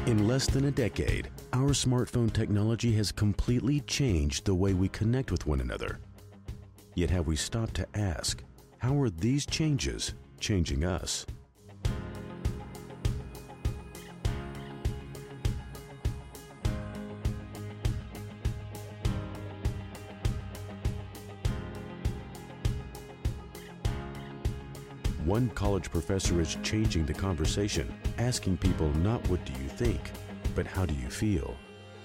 In less than a decade, our smartphone technology has completely changed the way we connect with one another. Yet have we stopped to ask, how are these changes changing us? One college professor is changing the conversation, asking people not what do you think, but how do you feel?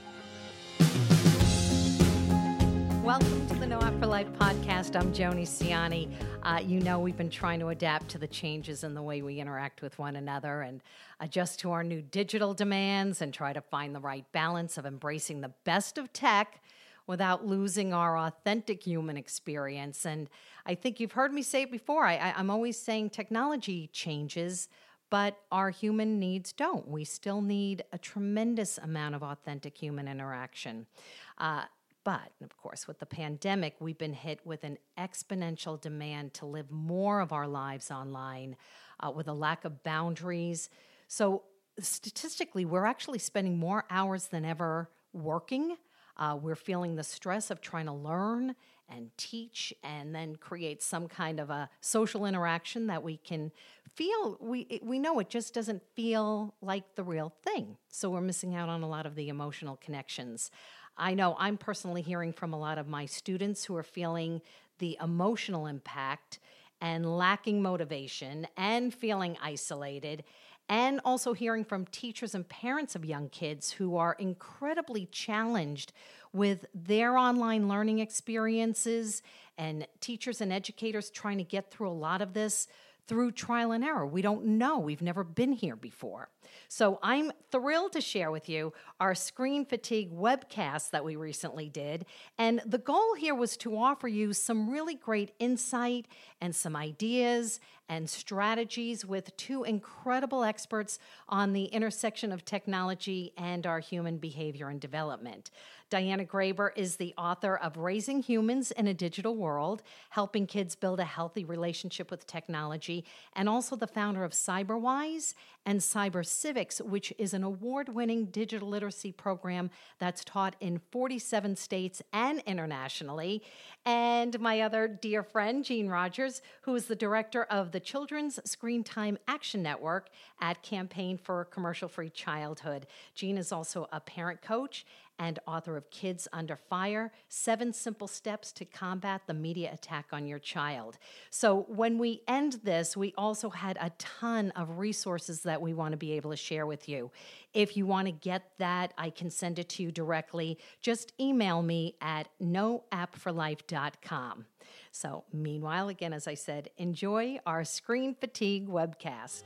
Welcome to the No App for Life podcast. I'm Joni Ciani. We've been trying to adapt to the changes in the way we interact with one another and adjust to our new digital demands and try to find the right balance of embracing the best of tech without losing our authentic human experience. And I think you've heard me say it before. I'm always saying technology changes, but our human needs don't. We still need a tremendous amount of authentic human interaction. But, of course, with the pandemic, we've been hit with an exponential demand to live more of our lives online with a lack of boundaries. So statistically, we're actually spending more hours than ever working. We're feeling the stress of trying to learn and teach and then create some kind of a social interaction that we can feel. We know it just doesn't feel like the real thing. So we're missing out on a lot of the emotional connections. I know I'm personally hearing from a lot of my students who are feeling the emotional impact and lacking motivation and feeling isolated, and also hearing from teachers and parents of young kids who are incredibly challenged with their online learning experiences, and teachers and educators trying to get through a lot of this through trial and error. We don't know. We've never been here before. So I'm thrilled to share with you our Screen Fatigue webcast that we recently did. And the goal here was to offer you some really great insight and some ideas and strategies with two incredible experts on the intersection of technology and our human behavior and development. Diana Graber is the author of Raising Humans in a Digital World, Helping Kids Build a Healthy Relationship with Technology, and also the founder of CyberWise and Cyber Civics, which is an award-winning digital literacy program that's taught in 47 states and internationally. And my other dear friend, Jean Rogers, who is the director of the Children's Screen Time Action Network at Campaign for Commercial-Free Childhood. Jean is also a parent coach and author of Kids Under Fire, 7 Simple Steps to Combat the Media Attack on Your Child. So when we end this, we also had a ton of resources that we want to be able to share with you. If you want to get that, I can send it to you directly. Just email me at noappforlife.com. So meanwhile, again, as I said, enjoy our Screen Fatigue webcast.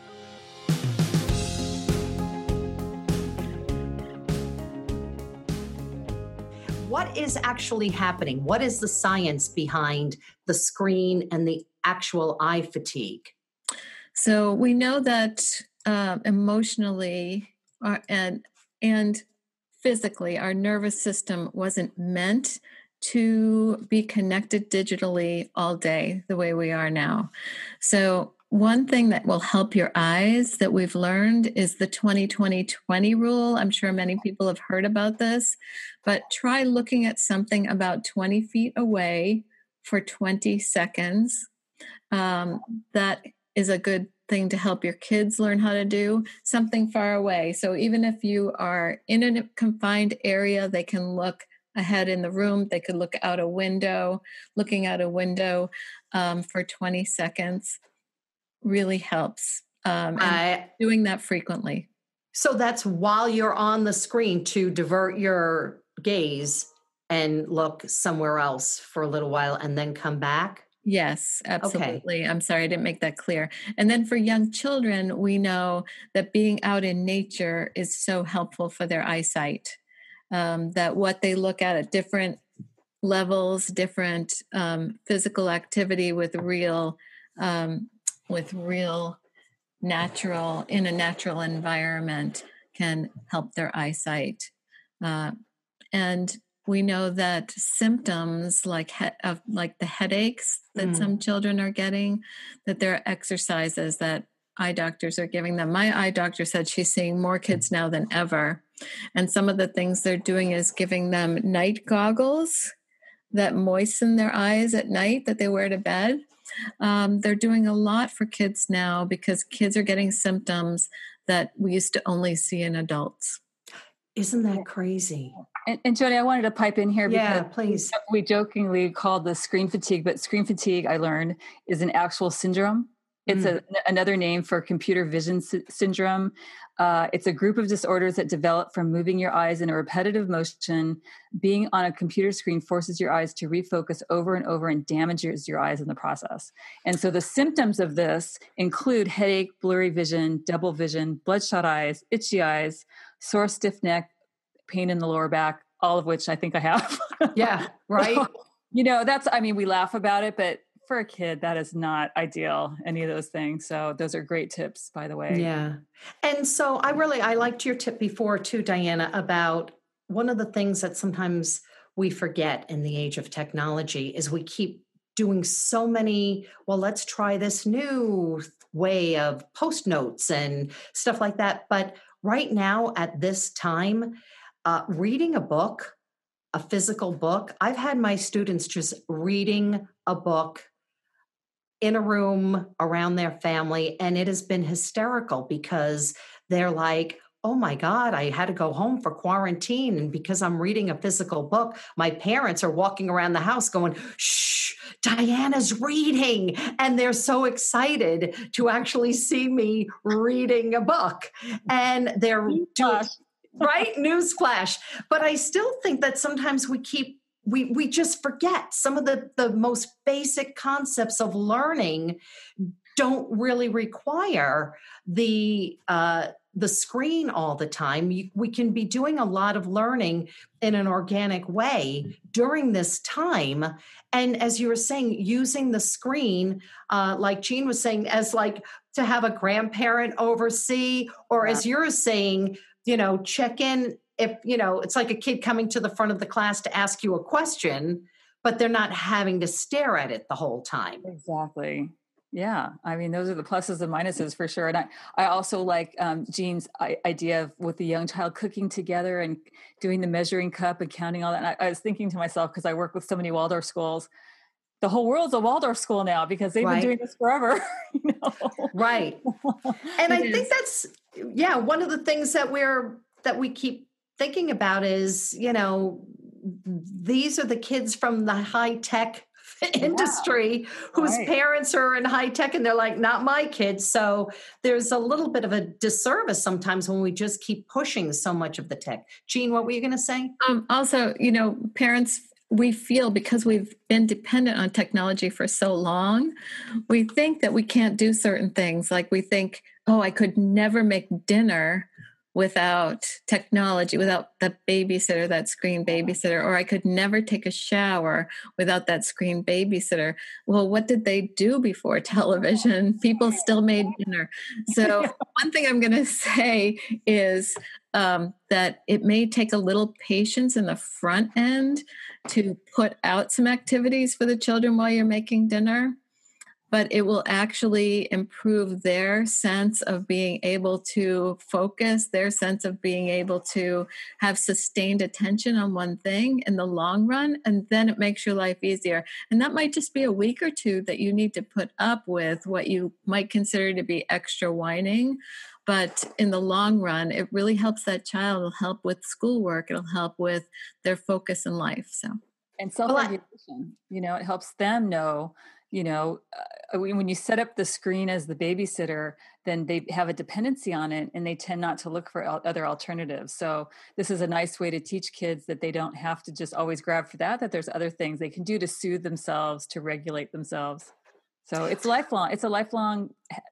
What is actually happening? What is the science behind the screen and the actual eye fatigue? So we know that emotionally and physically, our nervous system wasn't meant to be connected digitally all day the way we are now. So one thing that will help your eyes that we've learned is the 20-20-20 rule. I'm sure many people have heard about this, but try looking at something about 20 feet away for 20 seconds. That is a good thing to help your kids learn how to do. Something far away. So even if you are in a confined area, they can look ahead in the room. They could look out a window. Looking out a window for 20 seconds really helps. And doing that frequently. So that's while you're on the screen to divert your gaze and look somewhere else for a little while and then come back? Yes, absolutely. Okay. I'm sorry, I didn't make that clear. And then for young children, we know that being out in nature is so helpful for their eyesight. That what they look at different levels, different physical activity with real natural, in a natural environment can help their eyesight. And we know that symptoms like the headaches that some children are getting, that there are exercises that eye doctors are giving them. My eye doctor said she's seeing more kids now than ever. And some of the things they're doing is giving them night goggles that moisten their eyes at night that they wear to bed. They're doing a lot for kids now because kids are getting symptoms that we used to only see in adults. Isn't that crazy? And Jody, I wanted to pipe in here because please. We jokingly called this screen fatigue, but screen fatigue, I learned, is an actual syndrome. It's another name for computer vision syndrome. It's a group of disorders that develop from moving your eyes in a repetitive motion. Being on a computer screen forces your eyes to refocus over and over and damages your eyes in the process. And so the symptoms of this include headache, blurry vision, double vision, bloodshot eyes, itchy eyes, sore stiff neck, pain in the lower back, all of which I think I have. Yeah, right. So, we laugh about it, but for a kid, that is not ideal, any of those things. So those are great tips, by the way. Yeah. And so I liked your tip before too, Diana, about one of the things that sometimes we forget in the age of technology is we keep doing so many, well, let's try this new way of post notes and stuff like that. But right now at this time, reading a book, a physical book, I've had my students just reading a book in a room around their family, and it has been hysterical because they're like, oh my God, I had to go home for quarantine. And because I'm reading a physical book, my parents are walking around the house going, shh, Diana's reading. And they're so excited to actually see me reading a book. And they're doing, right? Newsflash. But I still think that sometimes we just forget some of the most basic concepts of learning don't really require the screen all the time. We can be doing a lot of learning in an organic way during this time. And as you were saying, using the screen, like Jean was saying, as like to have a grandparent oversee, or as you're saying, check in. If, it's like a kid coming to the front of the class to ask you a question, but they're not having to stare at it the whole time. Exactly. Yeah. Those are the pluses and minuses for sure. And I also like Jean's idea of with the young child cooking together and doing the measuring cup and counting all that. And I was thinking to myself, because I work with so many Waldorf schools, the whole world's a Waldorf school now because they've been doing this forever. Right. And I think that's, one of the things that we keep thinking about is, these are the kids from the high tech industry whose parents are in high tech and they're like, not my kids. So there's a little bit of a disservice sometimes when we just keep pushing so much of the tech. Jean, what were you going to say? Also, parents, we feel because we've been dependent on technology for so long, we think that we can't do certain things. Like we think, I could never make dinner without technology, without the babysitter, that screen babysitter, or I could never take a shower without that screen babysitter. Well, what did they do before television? People still made dinner. So one thing I'm going to say is that it may take a little patience in the front end to put out some activities for the children while you're making dinner. But it will actually improve their sense of being able to focus, their sense of being able to have sustained attention on one thing in the long run, and then it makes your life easier. And that might just be a week or two that you need to put up with what you might consider to be extra whining. But in the long run, it really helps that child. It'll help with schoolwork. It'll help with their focus in life. And self-regulation, it helps them know, when you set up the screen as the babysitter, then they have a dependency on it and they tend not to look for other alternatives. So this is a nice way to teach kids that they don't have to just always grab for that there's other things they can do to soothe themselves, to regulate themselves. So it's lifelong. It's a lifelong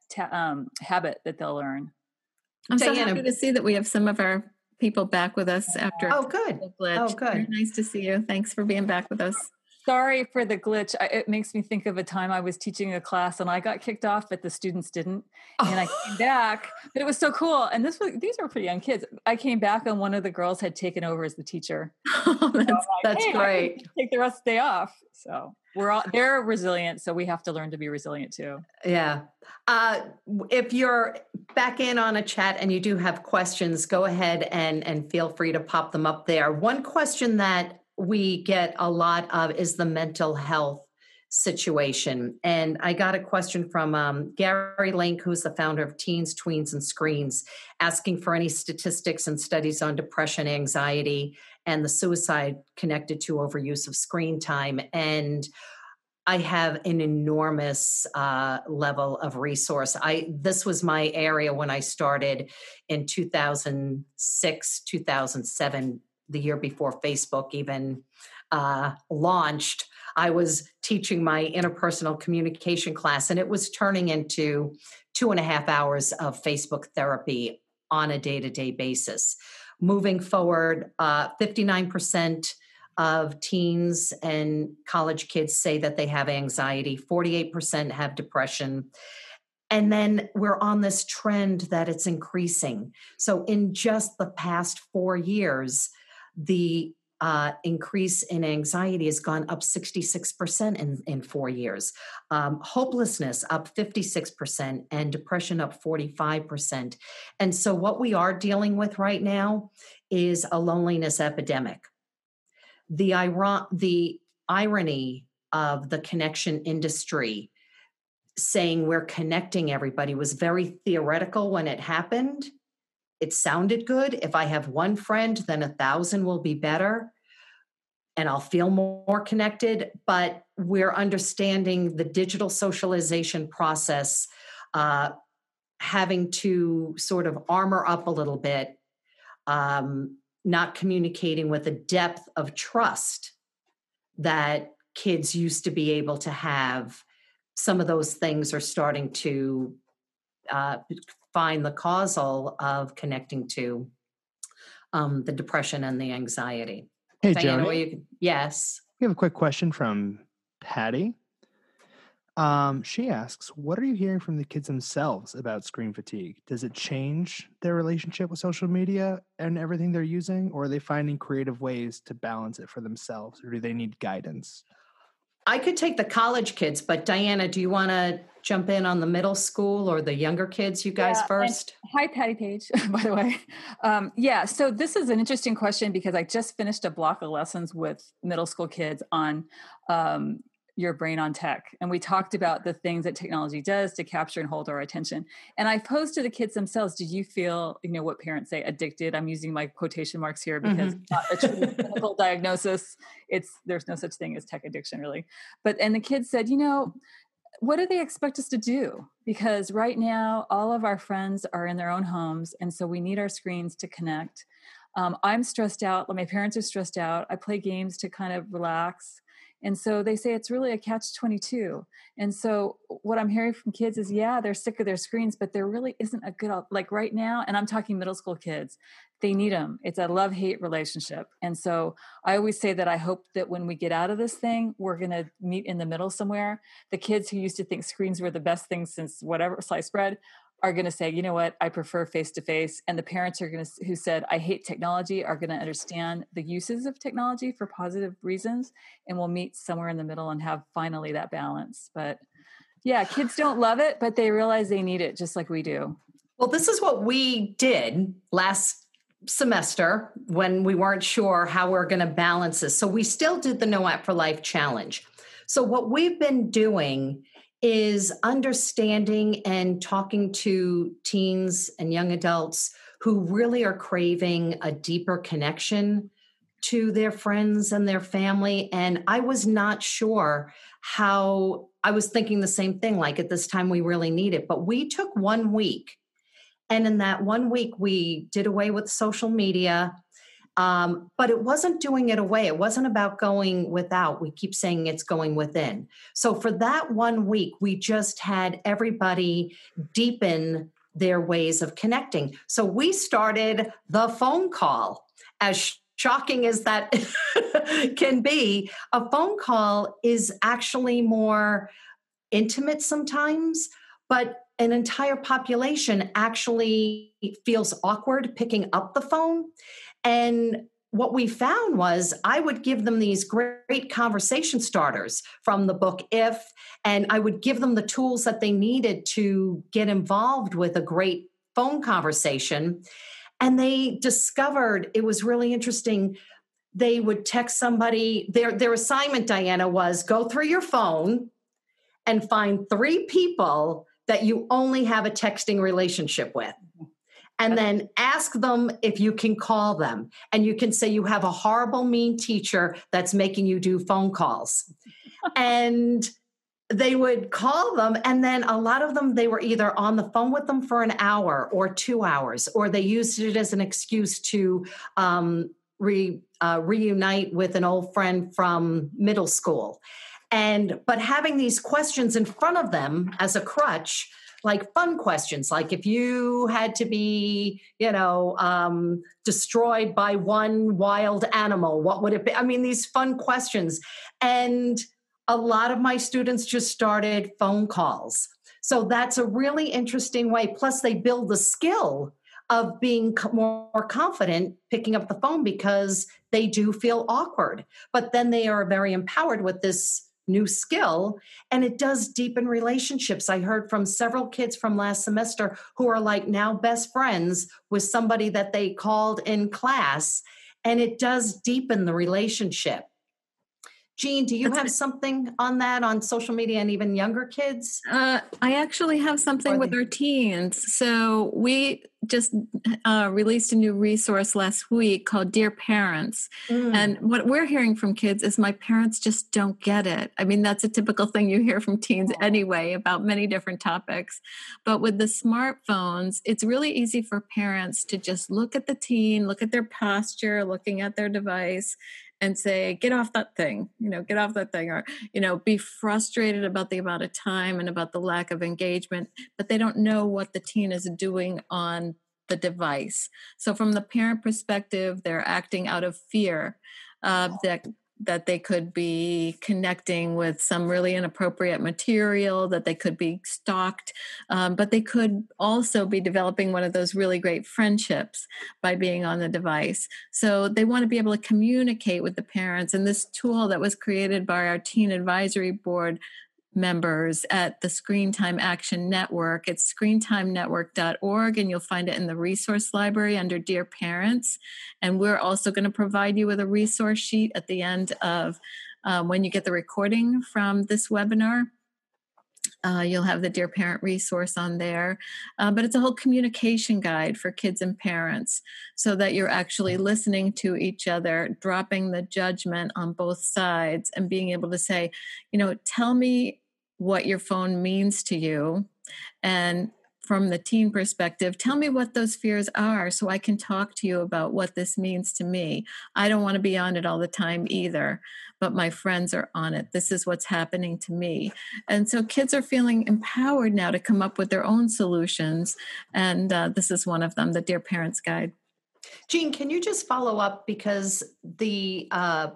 habit that they'll learn. I'm so happy to see that we have some of our people back with us after. Oh, good. Glitch. Oh, good. Very nice to see you. Thanks for being back with us. Sorry for the glitch. It makes me think of a time I was teaching a class and I got kicked off, but the students didn't. And I came back, but it was so cool. And these were pretty young kids. I came back and one of the girls had taken over as the teacher. That's great. Take the rest of the day off. So they're resilient. So we have to learn to be resilient too. Yeah. If you're back in on a chat and you do have questions, go ahead and feel free to pop them up there. One question that we get a lot of is the mental health situation. And I got a question from Gary Link, who's the founder of Teens, Tweens, and Screens, asking for any statistics and studies on depression, anxiety, and the suicide connected to overuse of screen time. And I have an enormous level of resource. This was my area when I started in 2006, 2007, the year before Facebook even launched. I was teaching my interpersonal communication class, and it was turning into 2.5 hours of Facebook therapy on a day-to-day basis. Moving forward, 59% of teens and college kids say that they have anxiety. 48% have depression. And then we're on this trend that it's increasing. So in just the past 4 years, the increase in anxiety has gone up 66% in 4 years. Hopelessness up 56% and depression up 45%. And so what we are dealing with right now is a loneliness epidemic. The irony of the connection industry saying we're connecting everybody was very theoretical when it happened. It sounded good. If I have one friend, then 1,000 will be better and I'll feel more connected. But we're understanding the digital socialization process, having to sort of armor up a little bit, not communicating with a depth of trust that kids used to be able to have. Some of those things are starting to find the causal of connecting to the depression and the anxiety. Hey, Diana, Joni. Yes. We have a quick question from Patty. She asks, what are you hearing from the kids themselves about screen fatigue? Does it change their relationship with social media and everything they're using, or are they finding creative ways to balance it for themselves, or do they need guidance? I could take the college kids, but Diana, do you want to jump in on the middle school or the younger kids, you guys first? Hi, Patty Page, by the way. So this is an interesting question because I just finished a block of lessons with middle school kids on your brain on tech. And we talked about the things that technology does to capture and hold our attention. And I posed to the kids themselves, do you feel, what parents say, addicted? I'm using my quotation marks here because it's not a true clinical diagnosis. There's no such thing as tech addiction, really. And the kids said, what do they expect us to do? Because right now, all of our friends are in their own homes. And so we need our screens to connect. I'm stressed out. My parents are stressed out. I play games to kind of relax. And so they say it's really a catch-22. And so what I'm hearing from kids is, they're sick of their screens, but there really isn't a good, like right now, and I'm talking middle school kids, they need them. It's a love-hate relationship. And so I always say that I hope that when we get out of this thing, we're going to meet in the middle somewhere. The kids who used to think screens were the best thing since whatever, sliced bread, are going to say, you know what, I prefer face-to-face. And the parents who said, I hate technology, are going to understand the uses of technology for positive reasons. And we'll meet somewhere in the middle and have finally that balance. But kids don't love it, but they realize they need it just like we do. Well, this is what we did last semester when we weren't sure how we're going to balance this. So we still did the No App for Life challenge. So what we've been doing is understanding and talking to teens and young adults who really are craving a deeper connection to their friends and their family. And I was not sure how, I was thinking the same thing, like at this time we really need it. But we took 1 week. And in that 1 week, we did away with social media. But it wasn't doing it away. It wasn't about going without. We keep saying it's going within. So for that 1 week, we just had everybody deepen their ways of connecting. So we started the phone call. As shocking as that can be, a phone call is actually more intimate sometimes, but an entire population actually feels awkward picking up the phone. And what we found was I would give them these great conversation starters from the book If, and I would give them the tools that they needed to get involved with a great phone conversation. And they discovered, it was really interesting, they would text somebody, their assignment, Diana, was go through your phone and find 3 people that you only have a texting relationship with. And then ask them if you can call them. And you can say you have a horrible, mean teacher that's making you do phone calls. And they would call them. And then a lot of them, they were either on the phone with them for an hour or 2 hours, or they used it as an excuse to reunite with an old friend from middle school. But having these questions in front of them as a crutch, like fun questions, like if you had to be, destroyed by one wild animal, what would it be? I mean, these fun questions. And a lot of my students just started phone calls. So that's a really interesting way. Plus, they build the skill of being more confident picking up the phone because they do feel awkward. But then they are very empowered with this new skill, and it does deepen relationships. I heard from several kids from last semester who are like now best friends with somebody that they called in class, and it does deepen the relationship. Jean, do you have something on that on social media and even younger kids? I actually have something with our teens. So we just released a new resource last week called Dear Parents. And what we're hearing from kids is my parents just don't get it. I mean, that's a typical thing you hear from teens anyway about many different topics. But with the smartphones, it's really easy for parents to just look at the teen, look at their posture, looking at their device, and say, get off that thing, get off that thing, or, be frustrated about the amount of time and about the lack of engagement, but they don't know what the teen is doing on the device. So from the parent perspective, they're acting out of fear that they could be connecting with some really inappropriate material, that they could be stalked, but they could also be developing one of those really great friendships by being on the device. So they want to be able to communicate with the parents. And this tool that was created by our Teen Advisory Board members at the Screen Time Action Network. It's screentimenetwork.org, and you'll find it in the resource library under Dear Parents. And we're also going to provide you with a resource sheet at the end of when you get the recording from this webinar. You'll have the Dear Parent resource on there. But it's a whole communication guide for kids and parents so that you're actually listening to each other, dropping the judgment on both sides, and being able to say, tell me what your phone means to you. And from the teen perspective, tell me what those fears are so I can talk to you about what this means to me. I don't want to be on it all the time either, but my friends are on it. This is what's happening to me. And so kids are feeling empowered now to come up with their own solutions. And this is one of them, the Dear Parents Guide. Jean, can you just follow up, because the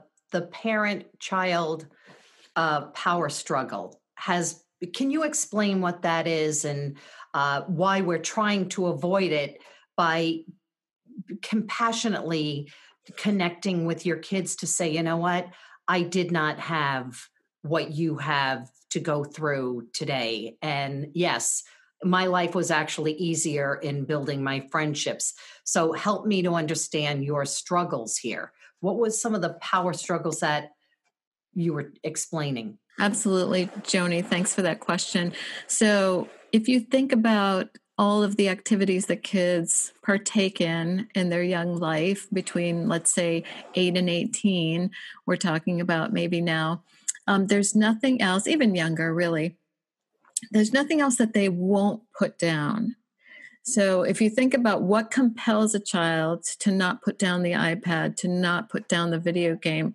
parent-child power struggle can you explain what that is and why we're trying to avoid it by compassionately connecting with your kids to say, you know what, I did not have what you have to go through today. And yes, my life was actually easier in building my friendships. So help me to understand your struggles here. What was some of the power struggles that you were explaining? Absolutely, Joni. Thanks for that question. So if you think about all of the activities that kids partake in their young life between, let's say, 8 and 18, we're talking about maybe now, there's nothing else, even younger, really, there's nothing else that they won't put down. So if you think about what compels a child to not put down the iPad, to not put down the video game,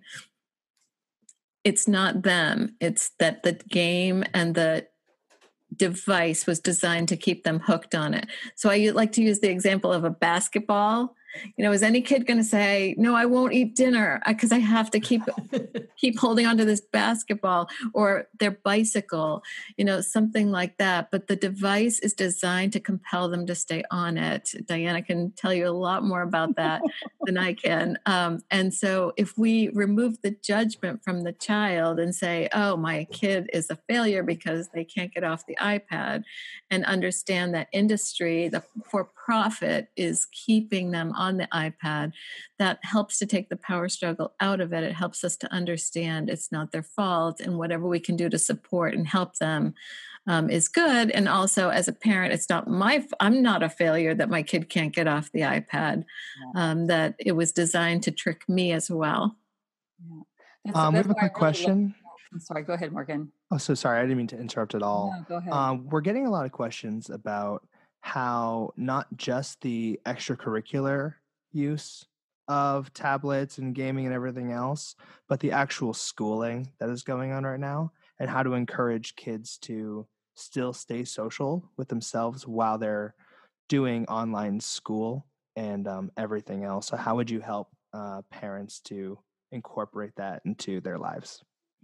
it's not them. It's that the game and the device was designed to keep them hooked on it. So I like to use the example of a basketball. Is any kid going to say, no, I won't eat dinner because I have to keep holding onto this basketball or their bicycle, something like that. But the device is designed to compel them to stay on it. Diana can tell you a lot more about that than I can. And so if we remove the judgment from the child and say, oh, my kid is a failure because they can't get off the iPad, and understand that industry, the for-profit, is keeping them on the iPad, that helps to take the power struggle out of it. It helps us to understand it's not their fault, and whatever we can do to support and help them is good. And also, as a parent, it's not I'm not a failure that my kid can't get off the iPad, that it was designed to trick me as well. Yeah. We have a quick question. I'm sorry, go ahead, Morgan. Oh, so sorry. I didn't mean to interrupt at all. No, go ahead. We're getting a lot of questions about how not just the extracurricular use of tablets and gaming and everything else, but the actual schooling that is going on right now, and how to encourage kids to still stay social with themselves while they're doing online school and everything else. So how would you help parents to incorporate that into their lives?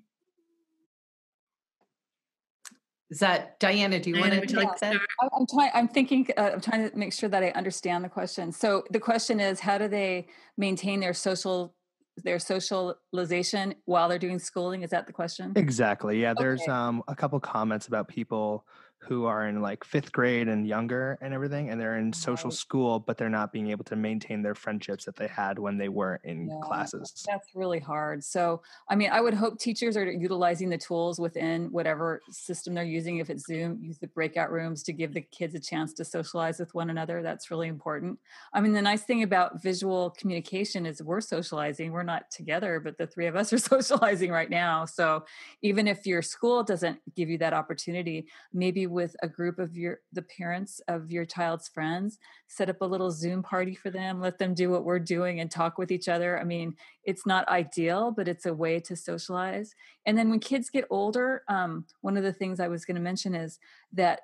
Is that Diana? Do you want to take that? I'm trying to make sure that I understand the question. So the question is, how do they maintain their socialization while they're doing schooling? Is that the question? Exactly. Yeah. There's a couple comments about people who are in like 5th grade and younger and everything, and they're in social school, but they're not being able to maintain their friendships that they had when they were in classes. That's really hard. So, I mean, I would hope teachers are utilizing the tools within whatever system they're using. If it's Zoom, use the breakout rooms to give the kids a chance to socialize with one another. That's really important. I mean, the nice thing about visual communication is we're socializing. We're not together, but the three of us are socializing right now. So even if your school doesn't give you that opportunity, maybe with a group of the parents of your child's friends, set up a little Zoom party for them, let them do what we're doing and talk with each other. I mean, it's not ideal, but it's a way to socialize. And then when kids get older, one of the things I was going to mention is that,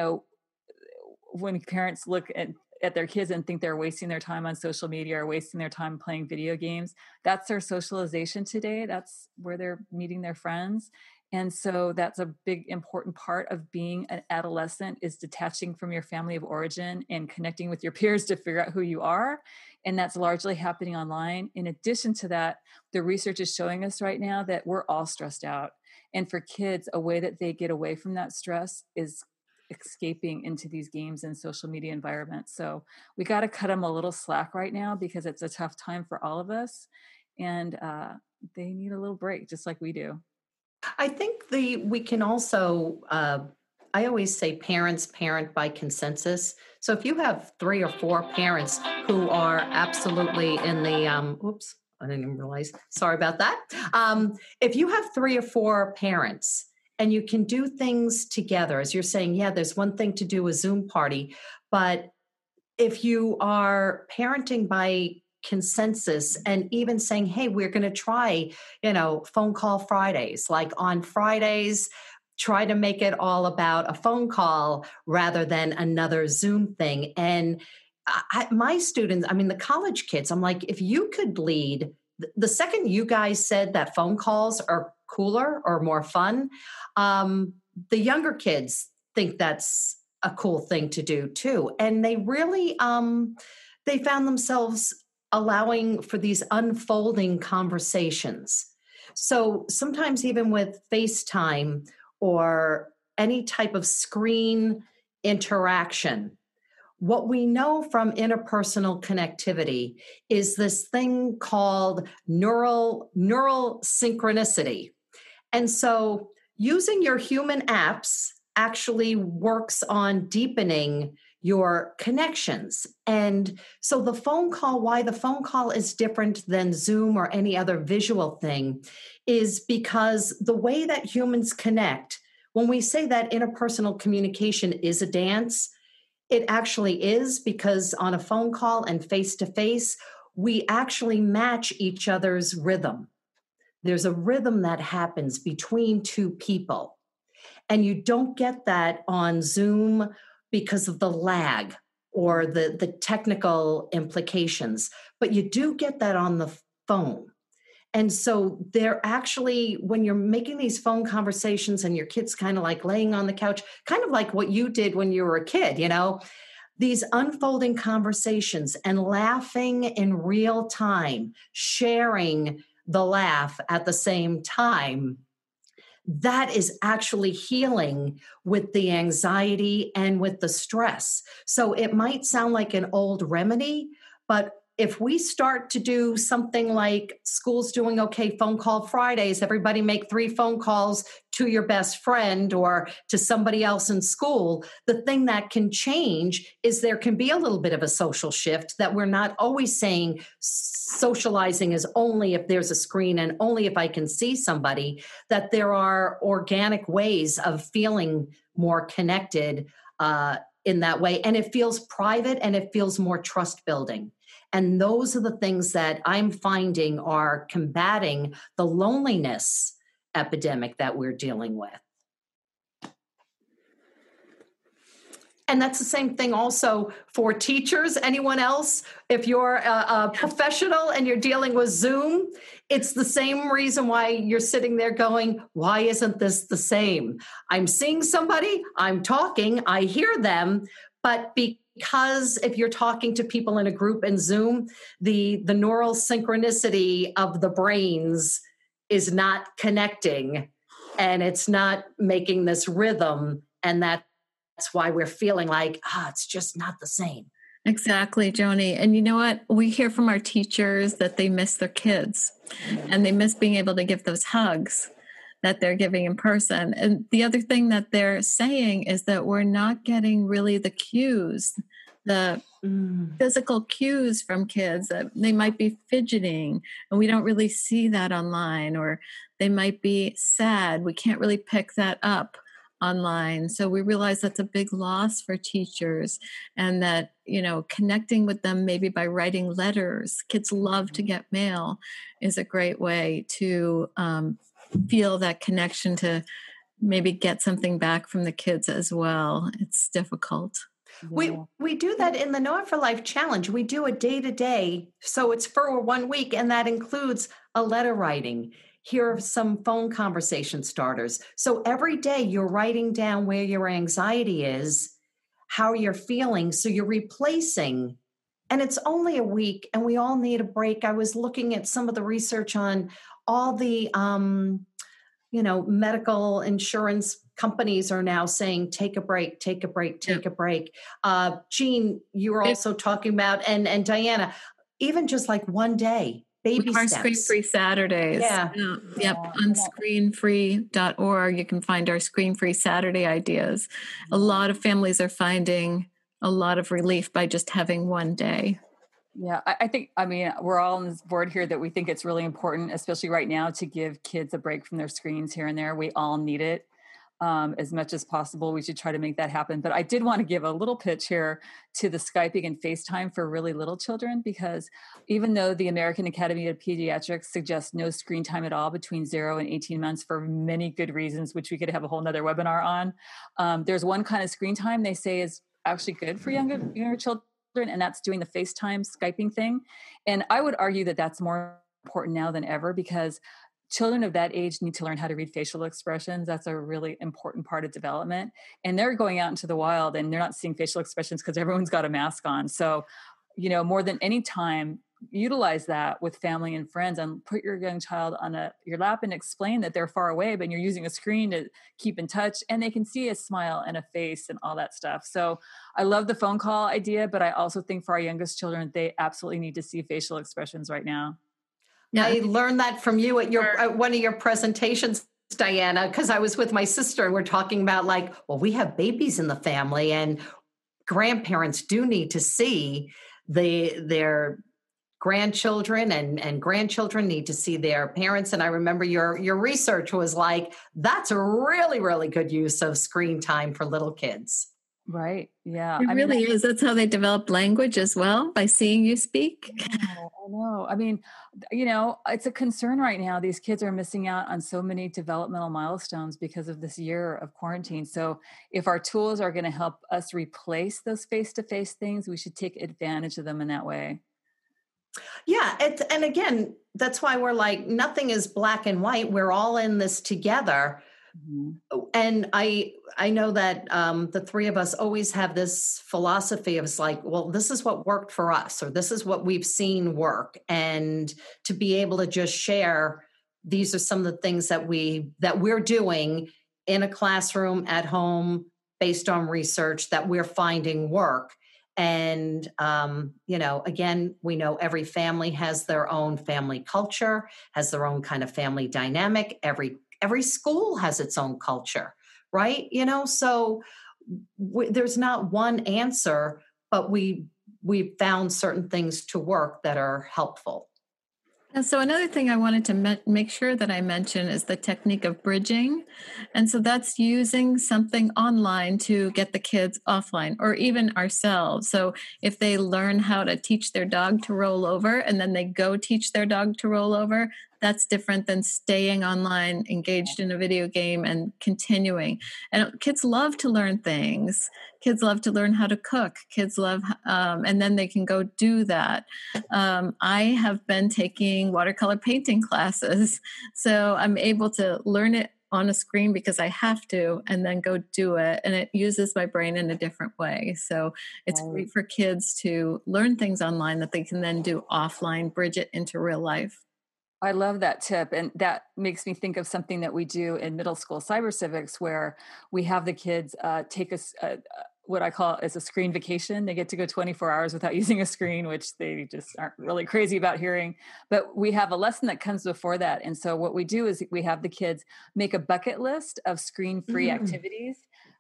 when parents look at their kids and think they're wasting their time on social media or wasting their time playing video games, that's their socialization today. That's where they're meeting their friends. And so that's a big, important part of being an adolescent, is detaching from your family of origin and connecting with your peers to figure out who you are. And that's largely happening online. In addition to that, the research is showing us right now that we're all stressed out. And for kids, a way that they get away from that stress is escaping into these games and social media environments. So we got to cut them a little slack right now, because it's a tough time for all of us. And they need a little break, just like we do. I think we can also, I always say parents parent by consensus. So if you have 3 or 4 parents who are absolutely in the, oops, I didn't even realize, sorry about that. If you have 3 or 4 parents and you can do things together, as you're saying, yeah, there's one thing to do a Zoom party, but if you are parenting by consensus and even saying, hey, we're going to try, phone call Fridays, like on Fridays, try to make it all about a phone call rather than another Zoom thing. And my students, the college kids, I'm like, if you could lead, the second you guys said that phone calls are cooler or more fun, the younger kids think that's a cool thing to do too. And they really, they found themselves allowing for these unfolding conversations. So sometimes even with FaceTime or any type of screen interaction, what we know from interpersonal connectivity is this thing called neural synchronicity. And so using your human apps actually works on deepening your connections. And so why the phone call is different than Zoom or any other visual thing is because the way that humans connect, when we say that interpersonal communication is a dance, it actually is, because on a phone call and face-to-face, we actually match each other's rhythm. There's a rhythm that happens between 2 people. And you don't get that on Zoom because of the lag or the technical implications, but you do get that on the phone. And so they're actually, when you're making these phone conversations and your kid's kind of like laying on the couch, kind of like what you did when you were a kid, these unfolding conversations and laughing in real time, sharing the laugh at the same time, that is actually healing with the anxiety and with the stress. So it might sound like an old remedy, but if we start to do something like school's doing okay, phone call Fridays, everybody make 3 phone calls to your best friend or to somebody else in school, the thing that can change is there can be a little bit of a social shift, that we're not always saying socializing is only if there's a screen and only if I can see somebody, that there are organic ways of feeling more connected in that way. And it feels private and it feels more trust building. And those are the things that I'm finding are combating the loneliness epidemic that we're dealing with. And that's the same thing also for teachers. Anyone else? If you're a professional and you're dealing with Zoom, it's the same reason why you're sitting there going, why isn't this the same? I'm seeing somebody, I'm talking, I hear them, but because if you're talking to people in a group in Zoom, the neural synchronicity of the brains is not connecting and it's not making this rhythm. And that's why we're feeling like, it's just not the same. Exactly, Joni. And you know what? We hear from our teachers that they miss their kids and they miss being able to give those hugs that they're giving in person. And the other thing that they're saying is that we're not getting really the cues, the physical cues from kids. They might be fidgeting and we don't really see that online, or they might be sad. We can't really pick that up online. So we realize that's a big loss for teachers, and that, connecting with them maybe by writing letters. Kids love to get mail, is a great way to feel that connection, to maybe get something back from the kids as well. It's difficult. We do that in the Know It for Life Challenge. We do a day-to-day. So it's for 1 week, and that includes a letter writing. Here are some phone conversation starters. So every day you're writing down where your anxiety is, how you're feeling. So you're replacing, and it's only a week and we all need a break. I was looking at some of the research on all the, medical insurance companies are now saying, take a break, take a break, take a break. Jean, you were also talking about, and Diana, even just like one day. Baby our steps. Screen-Free Saturdays. Yeah. Yep. On screenfree.org, you can find our Screen-Free Saturday ideas. A lot of families are finding a lot of relief by just having one day. Yeah, I think, we're all on this board here that we think it's really important, especially right now, to give kids a break from their screens here and there. We all need it. As much as possible, we should try to make that happen. But I did want to give a little pitch here to the Skyping and FaceTime for really little children, because even though the American Academy of Pediatrics suggests no screen time at all between 0 and 18 months for many good reasons, which we could have a whole nother webinar on, there's one kind of screen time they say is actually good for younger children, and that's doing the FaceTime Skyping thing. And I would argue that that's more important now than ever, because children of that age need to learn how to read facial expressions. That's a really important part of development. And they're going out into the wild and they're not seeing facial expressions because everyone's got a mask on. So, more than any time, utilize that with family and friends, and put your young child on your lap and explain that they're far away, but you're using a screen to keep in touch, and they can see a smile and a face and all that stuff. So I love the phone call idea, but I also think for our youngest children, they absolutely need to see facial expressions right now. Yeah. I learned that from you at one of your presentations, Diana, because I was with my sister and we're talking about we have babies in the family, and grandparents do need to see their grandchildren, and grandchildren need to see their parents. And I remember your research was that's a really, really good use of screen time for little kids. Right. Yeah. It really is. That's how they develop language as well, by seeing you speak. I know. I mean, it's a concern right now. These kids are missing out on so many developmental milestones because of this year of quarantine. So if our tools are going to help us replace those face-to-face things, we should take advantage of them in that way. Yeah. And again, that's why we're like, nothing is black and white. We're all in this together. Mm-hmm. And I know that the three of us always have this philosophy of, it's like, well, this is what worked for us, or this is what we've seen work. And to be able to just share, these are some of the things that we're doing in a classroom, at home, based on research that we're finding work. And, again, we know every family has their own family culture, has their own kind of family dynamic. Every school has its own culture, right? So there's not one answer, but we found certain things to work that are helpful. And so another thing I wanted to make sure that I mention is the technique of bridging. And so that's using something online to get the kids offline, or even ourselves. So if they learn how to teach their dog to roll over and then they go teach their dog to roll over, that's different than staying online, engaged in a video game and continuing. And kids love to learn things. Kids love to learn how to cook. Kids love, and then they can go do that. I have been taking watercolor painting classes, so I'm able to learn it on a screen because I have to, and then go do it. And it uses my brain in a different way. So it's great for kids to learn things online that they can then do offline, bridge it into real life. I love that tip. And that makes me think of something that we do in middle school cyber civics, where we have the kids take what I call is a screen vacation. They get to go 24 hours without using a screen, which they just aren't really crazy about hearing. But we have a lesson that comes before that. And so what we do is we have the kids make a bucket list of screen-free activities,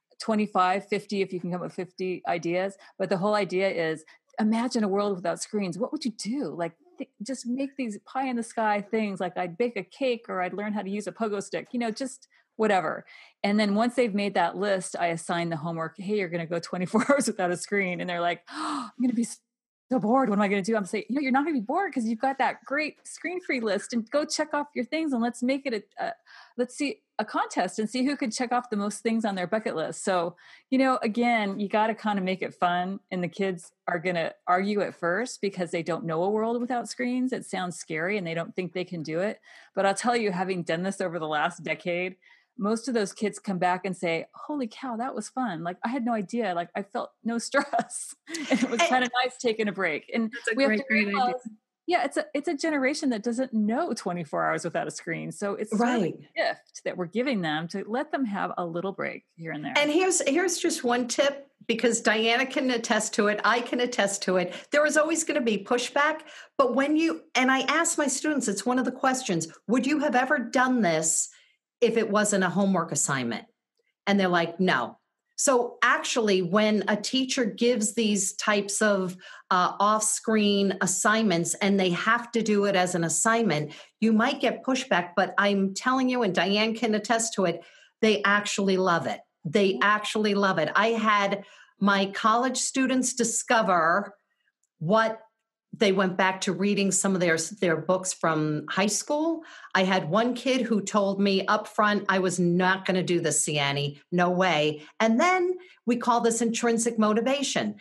25, 50, if you can come up with 50 ideas. But the whole idea is, imagine a world without screens. What would you do? Like, just make these pie in the sky things, like I'd bake a cake, or I'd learn how to use a pogo stick, just whatever. And then once they've made that list, I assign the homework. Hey, you're going to go 24 hours without a screen. And they're like, oh, I'm going to be so bored. What am I going to do? I'm saying, you're not going to be bored because you've got that great screen-free list, and go check off your things, and let's make it let's see a contest and see who could check off the most things on their bucket list. So, again, you got to kind of make it fun, and the kids are going to argue at first because they don't know a world without screens. It sounds scary and they don't think they can do it. But I'll tell you, having done this over the last decade, most of those kids come back and say, holy cow, that was fun. Like, I had no idea. Like, I felt no stress. And it was kind of nice taking a break. And we have to realize, yeah, it's a generation that doesn't know 24 hours without a screen. So it's sort of a gift that we're giving them to let them have a little break here and there. And here's just one tip, because Diana can attest to it. I can attest to it. There is always going to be pushback. But and I ask my students, it's one of the questions, would you have ever done this if it wasn't a homework assignment? And they're like, no. So actually, when a teacher gives these types of off-screen assignments and they have to do it as an assignment, you might get pushback, but I'm telling you, and Diane can attest to it, they actually love it. They actually love it. I had my college students discover what they went back to reading some of their books from high school. I had one kid who told me up front, I was not going to do this, Siani, no way. And then we call this intrinsic motivation.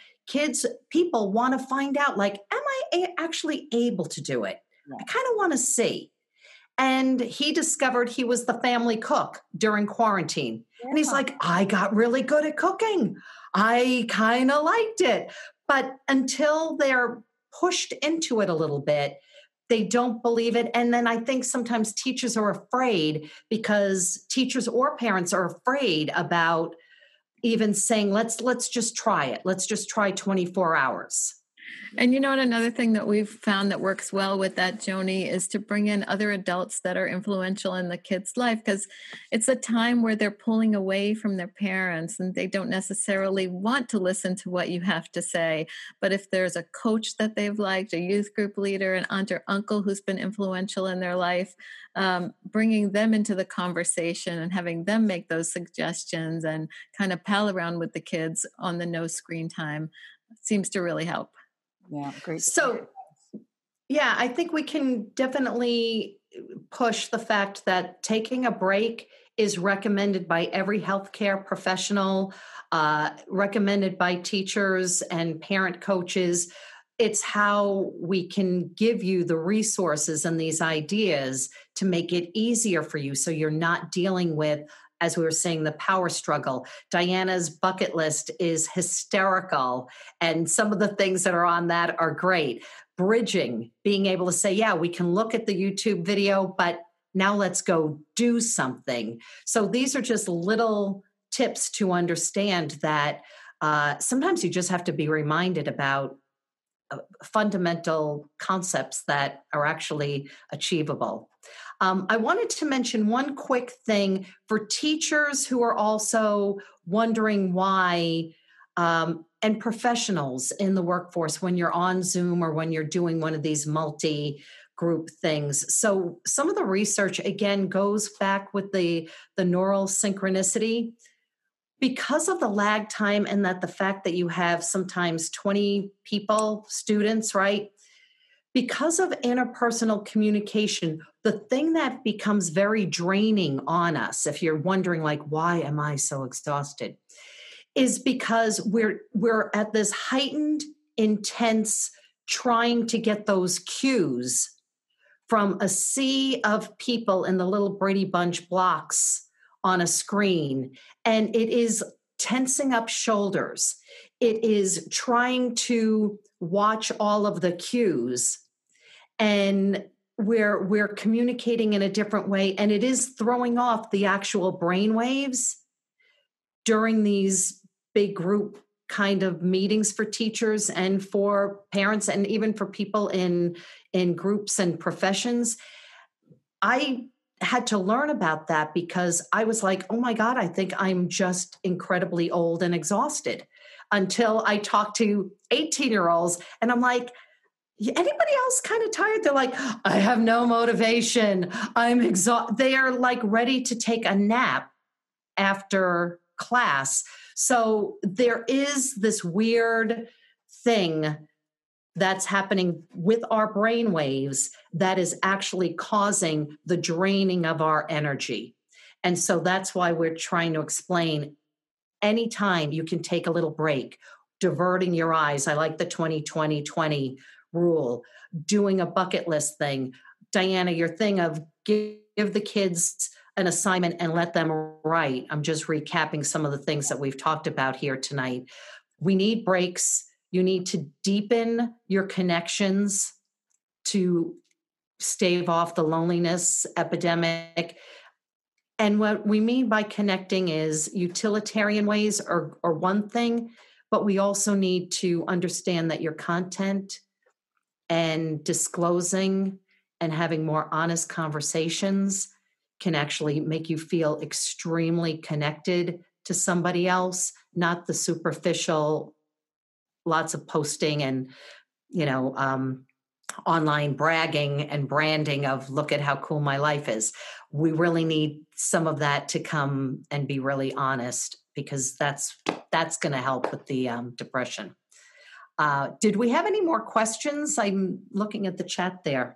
People want to find out, like, am I actually able to do it? Yeah. I kind of want to see. And he discovered he was the family cook during quarantine. Yeah. And he's like, I got really good at cooking. I kind of liked it. But until they're pushed into it a little bit, they don't believe it. And then I think sometimes teachers are afraid, because teachers or parents are afraid about even saying, let's just try it. Let's just try 24 hours. And you know what, another thing that we've found that works well with that, Joni, is to bring in other adults that are influential in the kid's life, because it's a time where they're pulling away from their parents and they don't necessarily want to listen to what you have to say. But if there's a coach that they've liked, a youth group leader, an aunt or uncle who's been influential in their life, bringing them into the conversation and having them make those suggestions and kind of pal around with the kids on the no screen time seems to really help. Yeah, great. So, yeah, I think we can definitely push the fact that taking a break is recommended by every healthcare professional, recommended by teachers and parent coaches. It's how we can give you the resources and these ideas to make it easier for you so you're not dealing with, as we were saying, the power struggle. Diana's bucket list is hysterical, and some of the things that are on that are great. Bridging, being able to say, yeah, we can look at the YouTube video, but now let's go do something. So these are just little tips to understand that sometimes you just have to be reminded about fundamental concepts that are actually achievable. I wanted to mention one quick thing for teachers who are also wondering why, and professionals in the workforce when you're on Zoom or when you're doing one of these multi-group things. So some of the research, again, goes back with the neural synchronicity. Because of the lag time and that the fact that you have sometimes 20 people, students, right? Because of interpersonal communication, the thing that becomes very draining on us, if you're wondering, like, why am I so exhausted, is because we're at this heightened, intense trying to get those cues from a sea of people in the little Brady Bunch blocks on a screen. And it is tensing up shoulders. It is trying to watch all of the cues, and we're communicating in a different way, and it is throwing off the actual brain waves during these big group kind of meetings for teachers and for parents and even for people in groups and professions. I had to learn about that because I was like, oh my God, I think I'm just incredibly old and exhausted, until I talked to 18-year-olds and I'm like, anybody else kind of tired? They're like, I have no motivation. I'm exhausted. They are like ready to take a nap after class. So there is this weird thing that's happening with our brain waves that is actually causing the draining of our energy. And so that's why we're trying to explain anytime you can take a little break, diverting your eyes. I like the 20-20-20 rule, doing a bucket list thing. Diana, your thing of give the kids an assignment and let them write. I'm just recapping some of the things that we've talked about here tonight. We need breaks. You need to deepen your connections to stave off the loneliness epidemic. And what we mean by connecting is utilitarian ways are one thing, but we also need to understand that your content and disclosing and having more honest conversations can actually make you feel extremely connected to somebody else, not the superficial, lots of posting and, online bragging and branding of look at how cool my life is. We really need some of that to come and be really honest, because that's going to help with the depression. Did we have any more questions? I'm looking at the chat there.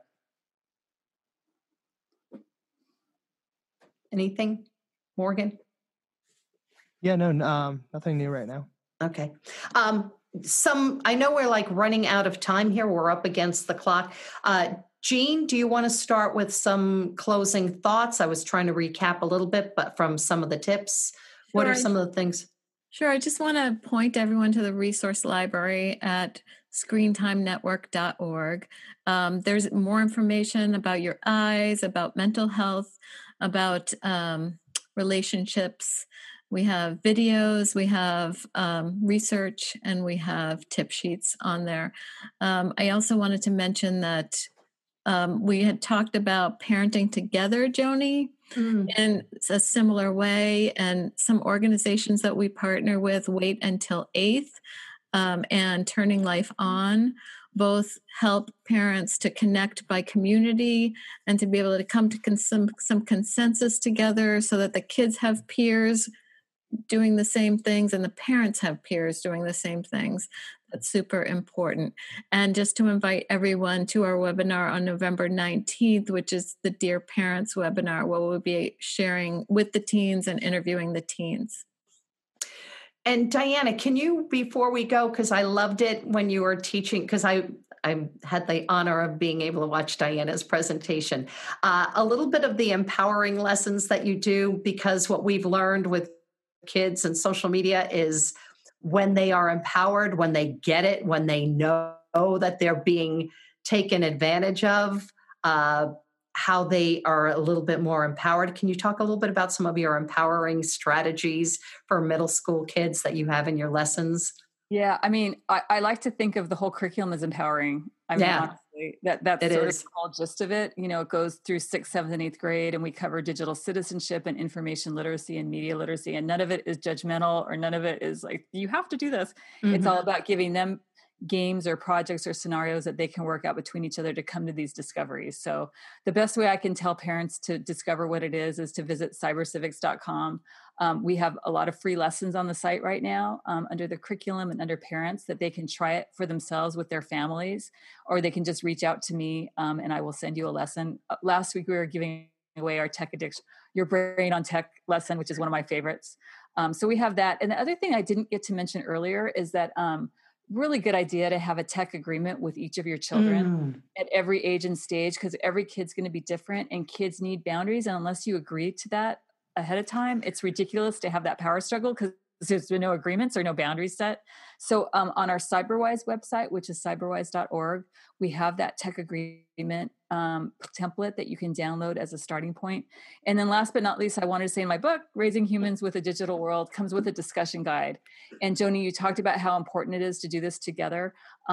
Anything, Morgan? Yeah, no, nothing new right now. Okay. I know we're like running out of time here. We're up against the clock. Jean, do you want to start with some closing thoughts? I was trying to recap a little bit, but from some of the tips, Sure. What are some of the things? Sure. I just want to point everyone to the resource library at screentimenetwork.org. There's more information about your eyes, about mental health, about relationships, We have videos, we have research, and we have tip sheets on there. I also wanted to mention that we had talked about parenting together, Joni, in a similar way. And some organizations that we partner with, Wait Until 8th and Turning Life On, both help parents to connect by community and to be able to come to some consensus together so that the kids have peers doing the same things and the parents have peers doing the same things. That's super important. And just to invite everyone to our webinar on November 19th, which is the Dear Parents webinar, where we'll be sharing with the teens and interviewing the teens. And Diana, can you, before we go, because I loved it when you were teaching, because I had the honor of being able to watch Diana's presentation, a little bit of the empowering lessons that you do, because what we've learned with kids and social media is when they are empowered, when they get it, when they know that they're being taken advantage of, how they are a little bit more empowered. Can you talk a little bit about some of your empowering strategies for middle school kids that you have in your lessons? Yeah, I mean, I like to think of the whole curriculum as empowering. I mean, honestly, that's sort of the whole gist of it. You know, it goes through 6th, 7th, and 8th grade, and we cover digital citizenship and information literacy and media literacy, and none of it is judgmental, or none of it is like, you have to do this. Mm-hmm. It's all about giving them games or projects or scenarios that they can work out between each other to come to these discoveries. So the best way I can tell parents to discover what it is to visit cybercivics.com. We have a lot of free lessons on the site right now under the curriculum and under parents that they can try it for themselves with their families, or they can just reach out to me and I will send you a lesson. Last week we were giving away our tech addiction, your brain on tech lesson, which is one of my favorites. So we have that. And the other thing I didn't get to mention earlier is that really good idea to have a tech agreement with each of your children at every age and stage, because every kid's going to be different and kids need boundaries. And unless you agree to that ahead of time, it's ridiculous to have that power struggle because there's been no agreements or no boundaries set. So on our CyberWise website, which is cyberwise.org, we have that tech agreement template that you can download as a starting point. And then last but not least, I wanted to say in my book, Raising Humans with a Digital World, comes with a discussion guide. And Joni, you talked about how important it is to do this together.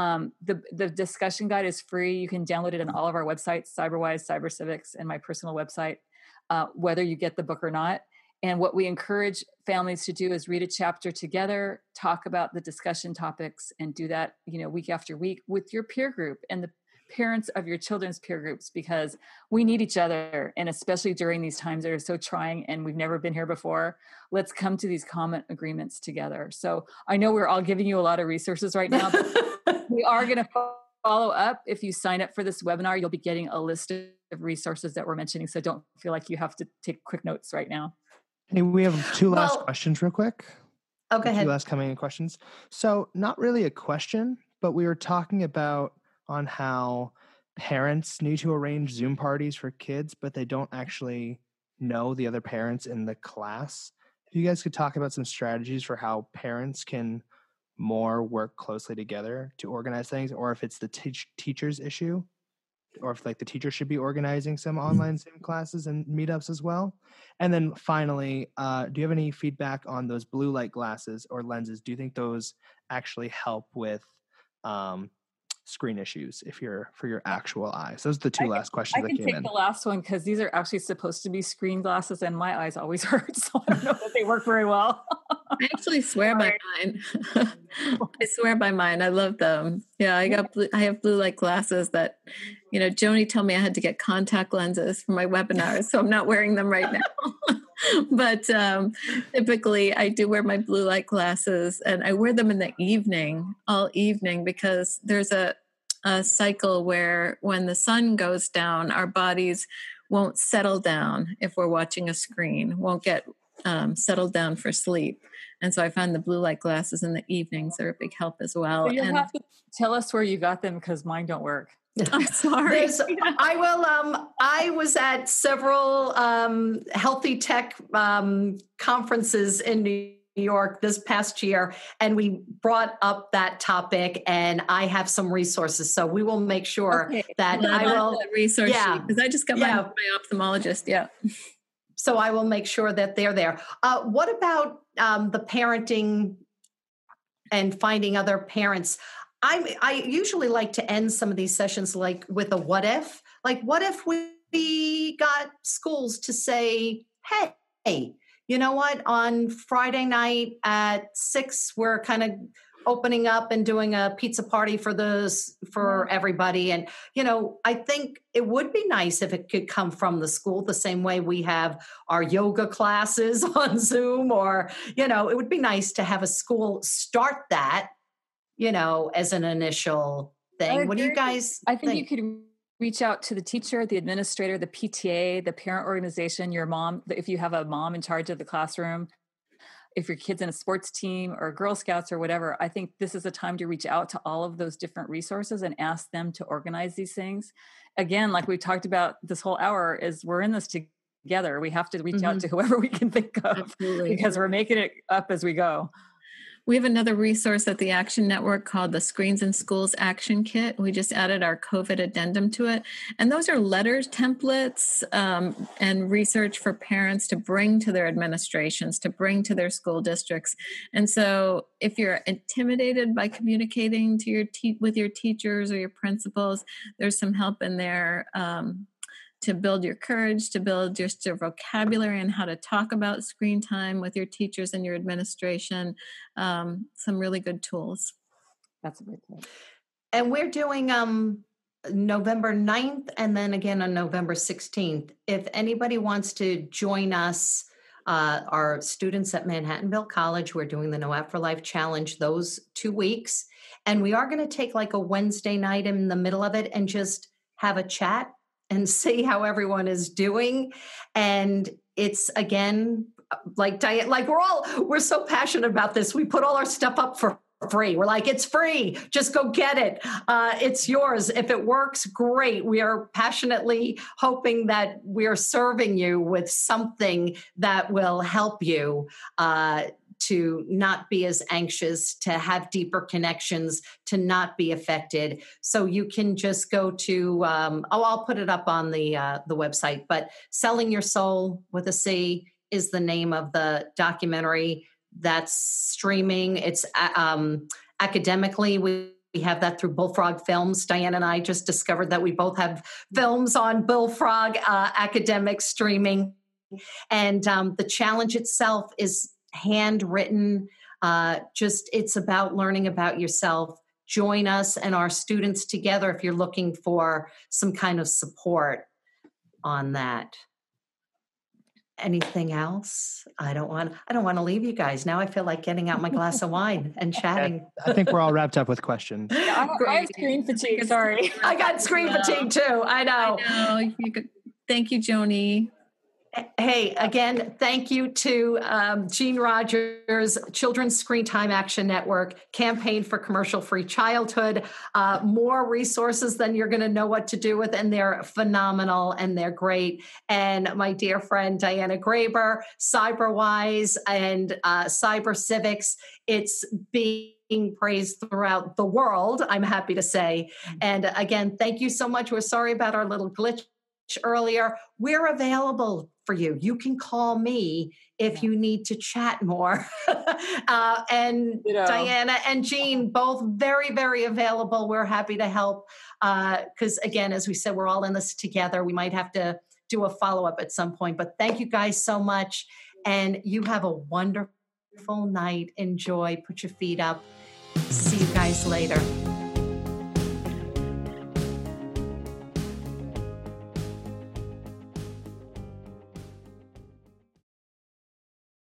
The discussion guide is free. You can download it on all of our websites, CyberWise, CyberCivics, and my personal website, whether you get the book or not. And what we encourage families to do is read a chapter together, talk about the discussion topics, and do that, week after week with your peer group and the parents of your children's peer groups, because we need each other. And especially during these times that are so trying and we've never been here before, let's come to these common agreements together. So I know we're all giving you a lot of resources right now, but we are going to follow up. If you sign up for this webinar, you'll be getting a list of resources that we're mentioning. So don't feel like you have to take quick notes right now. Hey, we have two last questions real quick. Okay. Two last coming in questions. So not really a question, but we were talking about on how parents need to arrange Zoom parties for kids, but they don't actually know the other parents in the class. If you guys could talk about some strategies for how parents can more work closely together to organize things, or if it's the teacher's issue, or if the teacher should be organizing some online Zoom classes and meetups as well. And then finally, do you have any feedback on those blue light glasses or lenses? Do you think those actually help with screen issues for your actual eyes? Those are the two last questions that came in. I can take the last one because these are actually supposed to be screen glasses and my eyes always hurt, so I don't know that they work very well. I actually swear by mine. I swear by mine. I love them. Yeah, I have blue light glasses that, Joni told me I had to get contact lenses for my webinars, so I'm not wearing them right now. But typically I do wear my blue light glasses, and I wear them in the evening, all evening, because there's a cycle where when the sun goes down, our bodies won't settle down if we're watching a screen, won't get settled down for sleep. And so I find the blue light glasses in the evenings are a big help as well. So you'll have to tell us where you got them because mine don't work. I'm sorry. I will. I was at several healthy tech conferences in New York this past year, and we brought up that topic, and I have some resources. So we will make sure that I will resource because I just got my ophthalmologist. Yeah. So I will make sure that they're there. What about the parenting and finding other parents? I usually like to end some of these sessions like with a what if. Like, what if we got schools to say, hey, you know what? On Friday night at 6, we're kind of opening up and doing a pizza party for everybody. And, I think it would be nice if it could come from the school the same way we have our yoga classes on Zoom, or, it would be nice to have a school start that, as an initial thing. What do you guys think? I think you could reach out to the teacher, the administrator, the PTA, the parent organization, your mom, if you have a mom in charge of the classroom, if your kid's in a sports team or Girl Scouts or whatever. I think this is a time to reach out to all of those different resources and ask them to organize these things. Again, like we talked about this whole hour, is we're in this together. We have to reach out to whoever we can think of. Absolutely. Because we're making it up as we go. We have another resource at the Action Network called the Screens in Schools Action Kit. We just added our COVID addendum to it. And those are letters, templates, and research for parents to bring to their administrations, to bring to their school districts. And so if you're intimidated by communicating to with your teachers or your principals, there's some help in there to build your courage, to build just your vocabulary and how to talk about screen time with your teachers and your administration. Some really good tools. That's a great point. And we're doing November 9th and then again on November 16th. If anybody wants to join us, our students at Manhattanville College, we're doing the No App for Life Challenge those 2 weeks. And we are going to take like a Wednesday night in the middle of it and just have a chat and see how everyone is doing. And it's, again, like Diane, like we're so passionate about this. We put all our stuff up for free. We're like, it's free. Just go get it. It's yours. If it works, great. We are passionately hoping that we're serving you with something that will help you to not be as anxious, to have deeper connections, to not be affected. So you can just go to, I'll put it up on the website, but Selling Your Soul with a C is the name of the documentary that's streaming. It's academically, we have that through Bullfrog Films. Diane and I just discovered that we both have films on Bullfrog academic streaming. And the challenge itself is handwritten. It's about learning about yourself. Join us and our students together if you're looking for some kind of support on that. Anything else? I don't want to leave you guys. Now I feel like getting out my glass of wine and chatting. I think we're all wrapped up with questions. I have screen fatigue. Sorry. I got screen fatigue too. I know. Thank you, Joni. Hey, again, thank you to Jean Rogers, Children's Screen Time Action Network, Campaign for Commercial-Free Childhood. More resources than you're going to know what to do with, and they're phenomenal and they're great. And my dear friend, Diana Graber, CyberWise and Cyber Civics. It's being praised throughout the world, I'm happy to say. And again, thank you so much. We're sorry about our little glitch earlier. We're available for you. You can call me if you need to chat more. And Diana and Jean, both very, very available. We're happy to help. Because again, as we said, we're all in this together. We might have to do a follow-up at some point, but thank you guys so much. And you have a wonderful night. Enjoy, put your feet up. See you guys later.